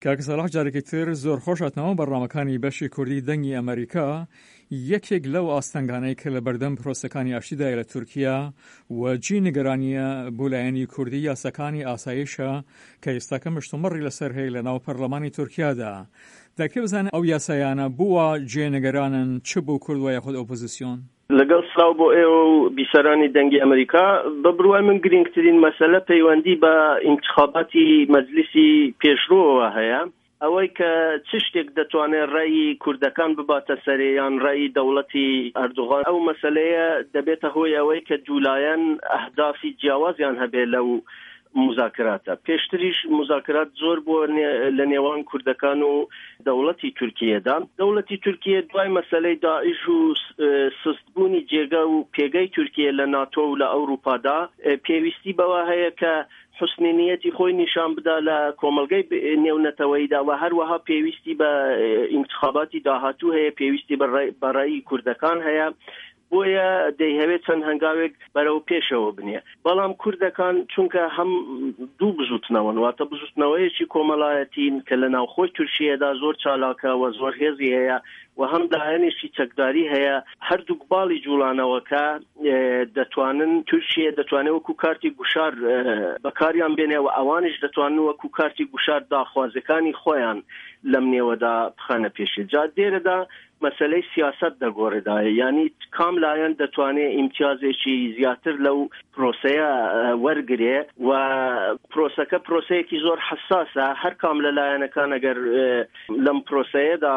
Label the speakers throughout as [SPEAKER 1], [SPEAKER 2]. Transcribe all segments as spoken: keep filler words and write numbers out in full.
[SPEAKER 1] کاک سەلاح جارێکی تر زۆر خۆش هاتنەوە بەڕامەکانی بەشی کوردی دەنگی ئەمریکا، یەکێک لەو ئاستەنگانەی کە لە بەردەم پرۆسەکانی ئاشتیدایە لە تورکیا و جی نیگەرانیە بۆ لایەنی کوردی یاساکانی ئاسایشە کە ئێستاکە مشتومڕی لەسەر هەیە لە ناو پەرلەمانی تورکیادا. دەکرێ بزانە ئەو یاسایانە بووە جێ نیگەرانن چ بۆ کورد و یاخود ئۆپۆزیسیۆن؟
[SPEAKER 2] لەگەڵ سلااو بۆ ئێوە و بیسەرانی دەنگی ئەمریکا، بە بڕوای من گرنگترین مەسەلە پەیوەندی بە ئینتخاباتی مەجلیسی پێشڕۆوە هەیە، ئەوەی کە چ شتێک دەتوانێت ڕێی کوردەکان بباتە سەرێ یان ڕێی دەوڵەتی ئەردوغان. ئەو مەسەلەیە دەبێتە هۆی ئەوەی کە دوولایەن ئەهدافی جیاوازیان هەبێ لەو مذاکراتە. پێشتریش مذاکرات زۆر بۆ لە نێوان کوردەکان و دەوڵەتی تورکیەدا. دەوڵەتی تورکیە دوای مەسەلەی داعش و سستبوونی جێگە و پێگەی تورکیە لە ناتۆ و لە ئەوروپادا پێویستی بەوە هەیە کە حسنی نیەتی خۆی نیشان بدا لە کۆمەلگەی نێونەتەوەیدا و هەروەها پێویستی بە ئینتخاباتی داهاتوو هەیە، پێویستی بە ڕێی کوردەکان هەیە، بۆیە دەیهەوێت چەند هەنگاوێک بەرەو پێشەوە بنێ. بەڵام کوردەکان چونکە هەم دوو بزوتنەوەن، واتە بزوتنەوەیەکی کۆمەڵایەتین کە لە ناوخۆی تورکیەدا زۆر چالاکە و زۆر هێزی هەیە و هەم داهێنێکی چەکداری هەیە، هەردوو باڵی جوڵانەوەکە دەتوانن تورکیە دەتوانێت وەکو کارتی گوشار بەکاریان بێنێ و ئەوانش دەتوانن وەکو کارتی گوشار داخوازەکانی خۆیان لەم نێوەدا بخەنە پێشێ. جا دێرەدا مەسەلەی سیاست دەگۆڕێدایە، یعنی کام لایەن دەتوانێت ئیمتیازێکی زیاتر لەو پرۆسەیە وەرگرێ و پرۆسەکە پرۆسەیەکی زۆر حساسە. هەر کام لە لایەنەکان ئەگەر لەم پرۆسەیەدا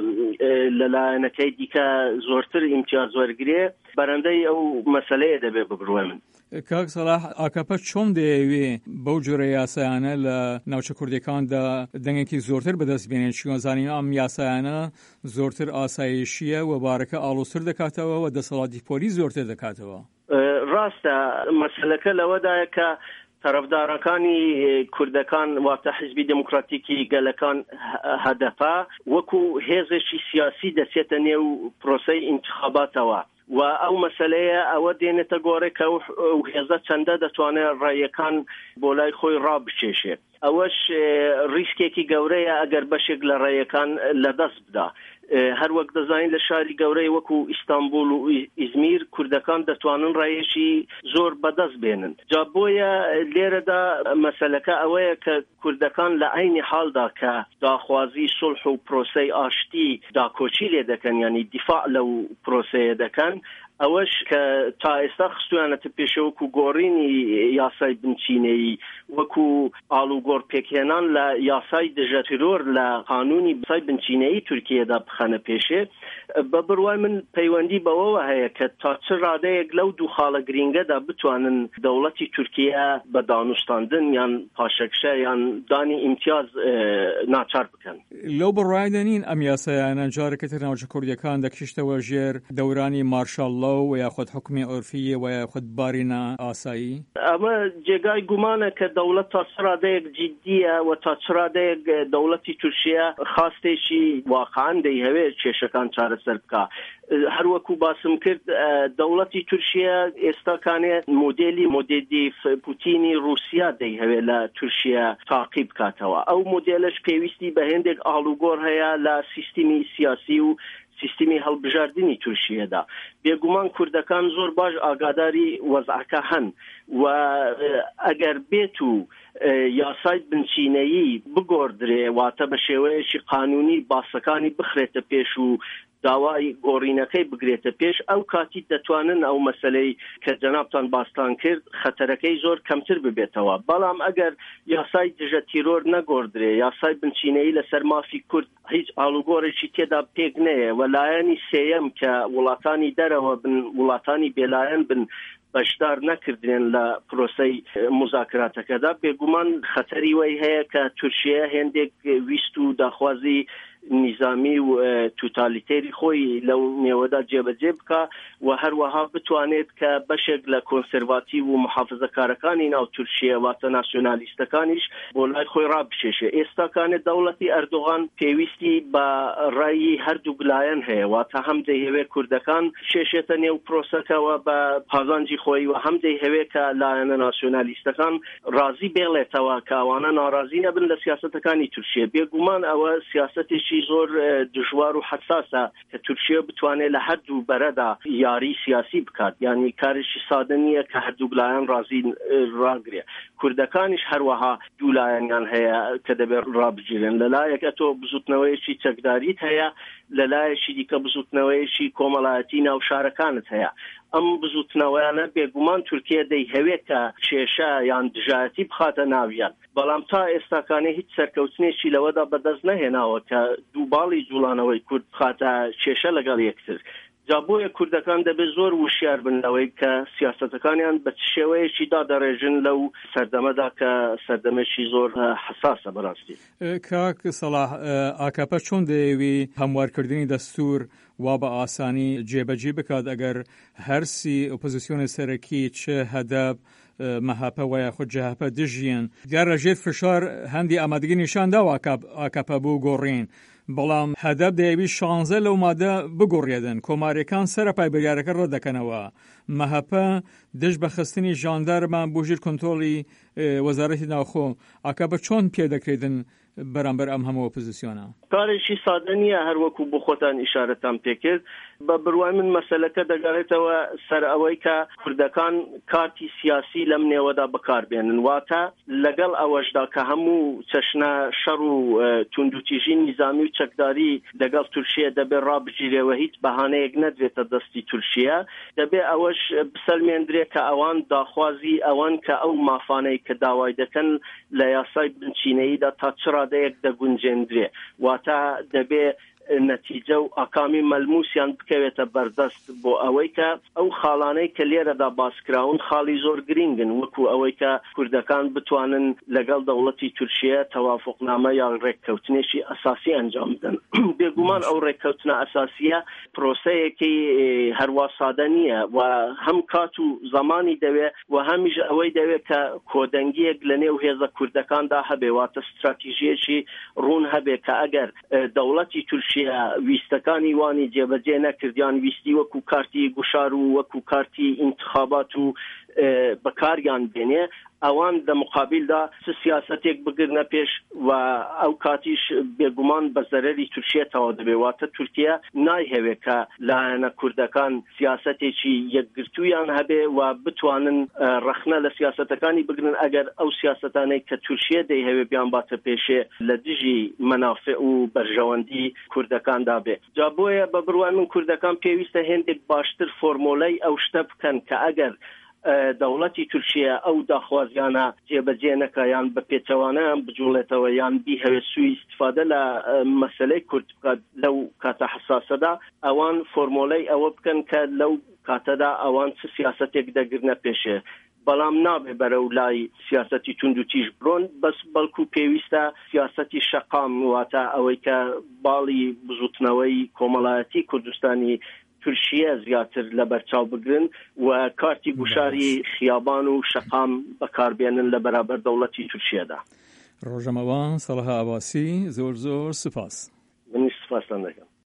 [SPEAKER 2] لە لایەنەکەی دیکە زۆرتر ئیمتیاز وەرگرێ، بەرەندەی ئەو مەسەلەیە دەبێت ببڕوە من.
[SPEAKER 1] کاک سەلاح، ئاکاپە چۆن دەیەوێ بەو جۆرە یاسایانە لە ناوچە کوردەکاندا دەنگێکی زۆرتر بەدەست بێنێت؟ چیوەزانین ئەم یاسایانە زۆرتر ئاسایشیە و بارەکە ئاڵۆزتر دەکاتەوە و دەسەڵاتی پۆلیس زۆرتر دەکاتەوە.
[SPEAKER 2] ڕاستە، مەسەلەکە لەوەدایە کە طرفدارەکانی کوردەکان واتە حیزبی دموکراتیکی گەلەکان هەدەفە وەکو هێزێکی سیاسی دەچێتە نێو پرۆسەی ئینتخاباتەوە و ئەو مەسەلەیە ئەوە دێنێتە گۆڕێ کە ئەو هێزە چەندە دەتوانێت ڕێیەکان بۆ لای خۆی ڕابچێشێت. ئەوەش ریسکێکی گەورەیە ئەگەر بەشێک لە ڕێیەکان لەدەست بدا. هەر وەک دەزانین لە شاری گەورەی وەکو ئیستانبول و ئیزمیر کوردەکان دەتوانن ڕێیەکی زۆر بەدەست بێنن. جا بۆیە لێرەدا مەسەلەکە ئەوەیە کە کوردەکان لە عینی حاڵدا کە داخوازی سڵح و پرۆسەی ئاشتی داکۆچی لێ دەکەن، ینی دیفاع لەو پرۆسەیە دەکەن، ئەوەش کە تا ئێستا خستویانەتە پێشە وەکو گۆڕینی یاسای بنچینەیی، وەکو ئاڵوگۆڕ پێکهێنان لە یاسای دژە ترۆر لە قانونی یاسای بنچینەیی تورکیەدا بخەنە پێشێ. بە بڕوای من پەیوەندی بەوەوە هەیە کە تا چ ڕادەیەک لەو دوو خاڵە گرینگەدا بتوانن دەوڵەتی تورکیە بە دانوستاندن یان پاشەکشە یان دانی ئیمتیاز ناچار بکەن.
[SPEAKER 1] لەو بڕوایدەنین ئەم یاسایانە جارێکە تر ناوچە کوردەکان دەکشتەوە ژێر دەورانی مارشال و یاخود حکمی عرفی و یاخود بارینە ئاسایی؟
[SPEAKER 2] ئەمە جێگای گومانە کە دەوڵەت تا چ ڕادەیەک جددیە و تا چ ڕادەیەک دەوڵەتی تورکیە خاستێکی واقعاً دەیهەوێت کێشەکان چارەسەر بکە. هەروەکو باسم کرد دەوڵەتی تورکیە ئێستاکانێت مۆدێلی مۆدێلی پوتینی رووسیا دەیهەوێت لە تورکیە تاقی بکاتەوە. ئەو مۆدێلش پێویستی بە هێندێک ئاڵوگۆڕ هەیە لە سیستمی سیاسی و سیستمی هەڵبژاردننی تورکیەدا. بێگومان کوردەکان زۆر باش ئاگاداری وەزعەکە هەن و ئەگەر بێت و یاسای بنچینەیی بگۆڕدرێ، واتە بە شێوەیەکی قانونی باسەکانی بخرێتە پێش و داوای گۆڕینەکەی بگرێتە پێش، ئەو کاتی دەتوانن ئەو مەسەلەی کە جەنابتان باستان کرد خەتەرەکەی زۆر کەمتر ببێتەوە. بەڵام ئەگەر یاسای دژە تیرۆر نەگۆڕدرێ، یاسای بنچینەیی لەسەر مافی کورد هیچ ئاڵوگۆڕێکی تێدا پێک نەیە و لایەنی سێیەم کە وڵاتانی دەرەوە بن، وڵاتانی بێلایەن بن، بەشدار نەکردێن لە پرۆسەی مذاکراتەکەدا، بێگومان خەتەری وەی هەیە کە تورکیە هێندێک ویست و داخوازی نیزامی و توتالیتەری خۆی لەو نێوەدا جێبەجێ بکە و هەروەها بتوانێت کە بەشێک لە کۆنسێرڤاتیڤ و محافزەکارەکانی ناو تورکیە واتە ناسیۆنالیستەکانیش بۆ لای خۆی ڕابشێشێ. ئێستاکانێت دەوڵەتی ئەردوغان پێویستی بە ڕای هەردوو گلایەن هەیە، واتە هەم دەیهەوێت کوردەکان شێشێتە نێو پرۆسەکەوە بە پازانجی خۆی و هەم دەیهەوێت کە لایەنە ناسیۆنالیستەکان ڕازی بێڵێتەوە کە ئەوانە ناڕازی نەبن لە سیاسەتەکانی تورکیە. بێگومان ئەوە سیاسەتێکی زۆر دژوار و حساسە کە تورکیە بتوانێت لە هەردوو بەرەدا یاری سیاسی بکات، یعنی کارێکی سادە نییە کە هەردوو لایەن ڕازی ڕاگرێ. کوردەکانیش هەروەها دوو لایەنیان هەیە کە دەبێت ڕابگیرن، لەلایەکە تۆ بزوتنەوەیەکی چەکداریت هەیە، لەلایەکی دیکە بزوتنەوەیەکی کۆمەڵایەتی ناو شارەکانت هەیە. ئەم بزوتنەوەیانە بێگومان تورکیە دەیهەوێت کە کێشە یان دژایەتی بخاتە ناویان، بەڵام تا ئێستاکانێ هیچ سەرکەوتنێکی لەوەدا بەدەست نەهێناوە کە دووباڵی جوڵانەوەی کورد بخاتە کێشە لەگەڵ یەکتر. جا بۆیە کوردەکان دەبێت زۆر وشیار بنەوەی کە سیاسەتەکانیان بە شێوەیەکی دادەڕێژن لەو سەردەمەدا کە سەردەمێکی زۆر حساسە بەڕاستی.
[SPEAKER 1] کاک سەلاح، ئاکاپە چۆن دەیەوی هەموارکردنی دەستور وا بە ئاسانی جێبەجێ بکات ئەگەر هەرسی ئۆپۆزیسیۆنە سەرەکی چه هەدەب مەهاپە و یاخود جەهاپە دژیان دیارە ژێر فشار هەندی ئامادەگی نیشاندا و ئاکاپە بوو گۆڕین، بەڵام هەدەب دەیەوی شانزە لەو مادە بگۆڕێدن. کۆماریەکان سەرەپای بریارەکە ڕەدەکەنەوە. مەهاپە دژ بە خستنی ژاندارمان بۆ ژێر کۆنتۆڵی وەزارەتی ناوخۆ. ئاکاپە چۆن پێدەکرێتن بەرامبەر ئەم هەموو ئۆپۆزیسیۆنە؟
[SPEAKER 2] کارێکی سادە نییە، هەروەکو بۆ خۆتان ئیشارەتان پێکرد. بە بڕوای من مەسەلەکە دەگەڕێتەوە سەر ئەوەی کە کوردەکان کارتی سیاسی لەم نێوەدا بەکاربێنن، واتە لەگەڵ ئەوەشدا کە هەموو چەشنە شەڕ و توندوتیژی نیزامی و چەکداری لەگەڵ تورکیە دەبێت ڕابگیرێەوە، هیچ بەهانەیەک نەدرێتە دەستی تورکیە. دەبێت ئەوەش بسەلمێندرێت کە ئەوان داخوازی ئەوان کە ئەو مافانەی کە داوای دەکەن لە یاسای بنچینەییدا تا چ ڕادەیەک دەگونجێندرێ، واتە دەبێت نەتیجە و ئاکامی مەلموسیان بکەوێتە بەردەست بۆ ئەوەی کە ئەو خاڵانەی کە لێرەدا باسکراون خاڵی زۆر گرنگن، وەکو ئەوەی کە کوردەکان بتوانن لەگەڵ دەوڵەتی تورکیە تەوافقنامە یان ڕێککەوتنێکی ئەساسی ئەنجام بدەن. بێگومان ئەو ڕێککەوتنە ئەساسیە پرۆسەیەکی هەروە سادە نییە و هەم کات و زمانی دەوێت و هەمیش ئەوەی دەوێت کە کۆدەنگیەک لە نێو هێزە کوردەکاندا هەبێ، واتە استراتیژیەکی ڕوون هەبێ کە ئەگەر دەوڵەتی تورکیە ویستەکانی وانی جێبەجێ نەکردیان، ویستی وەکو کارتی گوشار و وەکو کارتی انتخابات و بەکاریان بێنێ، ئەوان لە مقابلدا چ سیاسەتێک بگرنە پێش و ئەو کاتیش بێگومان بە زەرەری تورکیەتەوە دەبێ. واتە تورکیا نایهەوێت کە لایەنە کوردەکان سیاسەتێکی یەکگرتوویان هەبێ و بتوانن ڕەخنە لە سیاسەتەکانی بگرن ئەگەر ئەو سیاسەتانەی کە تورکیە دەیهەوێ بیان باتە پێشێ لە دژی مەنافع و بەرژەوەندی کوردەکاندا بێ. جا بۆیە بە بڕوای من کوردەکان پێویستە هێندێک باشتر فۆرمۆلەی ئەو شتە بکەن کە ئەگەر دەوڵەتی تورکیە ئەو داخوازیانە جێبەجێ نەکە یان بە پێچەوانەیان بجوڵێتەوە یان بیهەوێت سوی استفادە لە مەسەلەی کورد بکات لەو کاتە حساسەدا، ئەوان فۆرمۆلەی ئەوە بکەن کە لەو کاتەدا ئەوان چ سیاسەتێک دەگرنە پێشێ، بەڵام نابێ بەرەو لای سیاسەتی تونند و تیژ بڕۆن، بەس بەڵکو پێویستە سیاسەتی شەقام واتە ئەوەی کە باڵی بزوتنەوەی کۆمەڵایەتی کوردستانی تورکیە زیاتر لە بەرچاو بگرن و کارتی گوشاری خیابان و شەقام بەکاربێنن لە بەرابەر دەوڵەتی تورکیەدا.
[SPEAKER 1] ڕۆژەمەوان سەڵەح ئاباسی، زۆر زۆر سوپاس.
[SPEAKER 2] منیش سوپاسان دەکەم.